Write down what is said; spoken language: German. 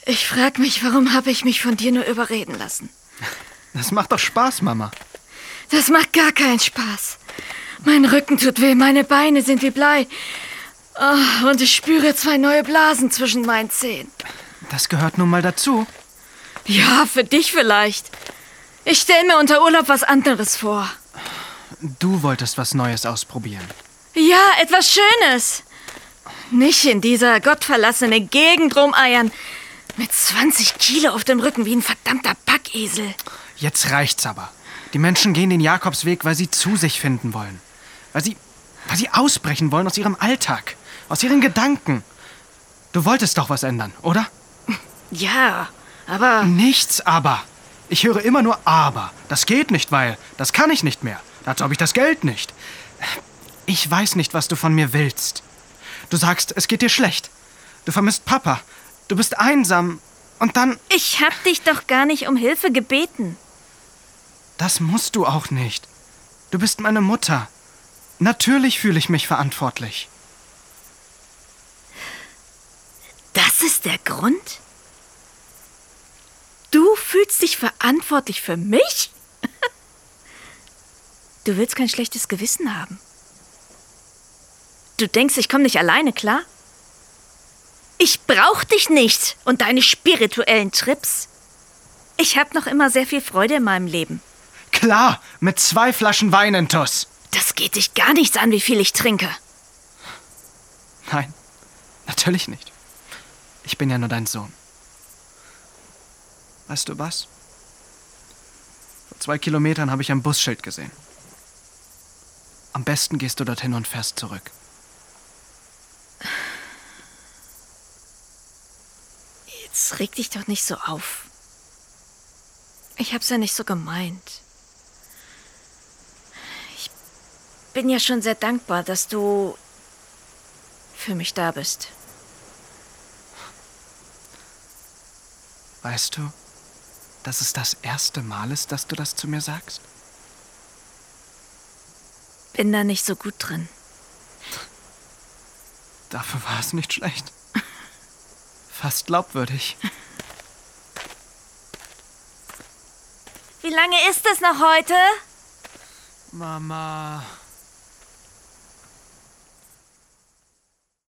Ich frage mich, warum habe ich mich von dir nur überreden lassen? Das macht doch Spaß, Mama. Das macht gar keinen Spaß. Mein Rücken tut weh, meine Beine sind wie Blei. Oh, und ich spüre 2 neue Blasen zwischen meinen Zehen. Das gehört nun mal dazu. Ja, für dich vielleicht. Ich stelle mir unter Urlaub was anderes vor. Du wolltest was Neues ausprobieren. Ja, etwas Schönes. Nicht in dieser gottverlassenen Gegend rumeiern. Mit 20 Kilo auf dem Rücken wie ein verdammter Packesel. Jetzt reicht's aber. Die Menschen gehen den Jakobsweg, weil sie zu sich finden wollen. Weil sie ausbrechen wollen aus ihrem Alltag. Aus ihren Gedanken. Du wolltest doch was ändern, oder? Ja, aber... Nichts aber. Ich höre immer nur aber. Das geht nicht, weil das kann ich nicht mehr. Dazu habe ich das Geld nicht. Ich weiß nicht, was du von mir willst. Du sagst, es geht dir schlecht. Du vermisst Papa. Du bist einsam. Und dann... Ich hab dich doch gar nicht um Hilfe gebeten. Das musst du auch nicht. Du bist meine Mutter. Natürlich fühle ich mich verantwortlich. Das ist der Grund? Du fühlst dich verantwortlich für mich? Du willst kein schlechtes Gewissen haben. Du denkst, ich komme nicht alleine klar? Ich brauch dich nicht und deine spirituellen Trips. Ich habe noch immer sehr viel Freude in meinem Leben. Klar, mit 2 Flaschen Wein intus. Das geht dich gar nichts an, wie viel ich trinke. Nein, natürlich nicht. Ich bin ja nur dein Sohn. Weißt du was? Vor 2 Kilometern habe ich ein Busschild gesehen. Am besten gehst du dorthin und fährst zurück. Jetzt reg dich doch nicht so auf. Ich hab's ja nicht so gemeint. Ich bin ja schon sehr dankbar, dass du für mich da bist. Weißt du, dass es das erste Mal ist, dass du das zu mir sagst? Bin da nicht so gut drin. Dafür war es nicht schlecht. Fast glaubwürdig. Wie lange ist es noch heute? Mama...